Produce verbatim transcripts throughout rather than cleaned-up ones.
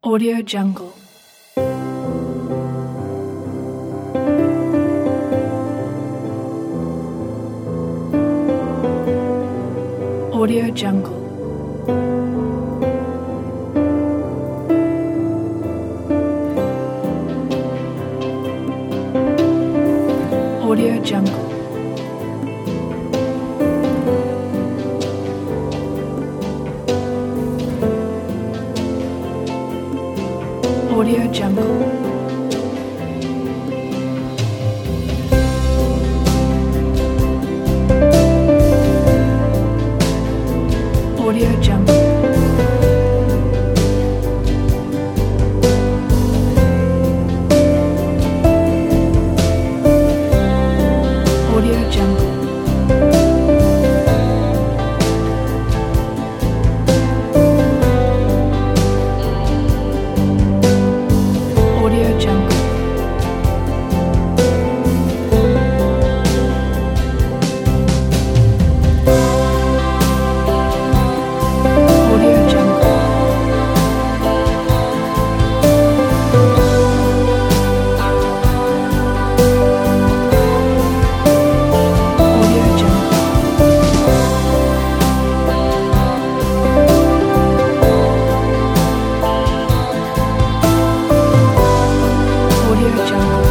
Audio Jungle. Audio Jungle. Audio Jungle. Audio Jungle. Audio Jungle. Audio Jungle. Audio Jungle. Audio Jungle. Audio Jungle. Audio Jungle.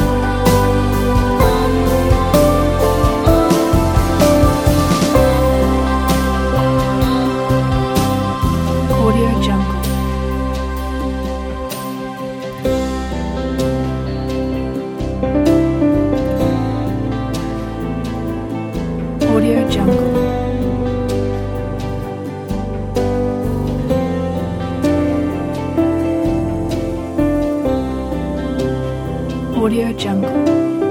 Audio Jungle. Audio Jungle. Audio Jungle.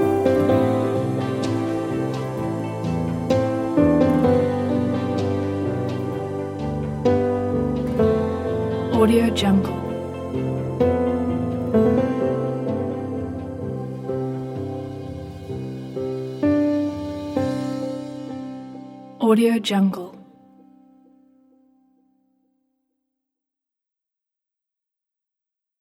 Audio Jungle. Audio Jungle.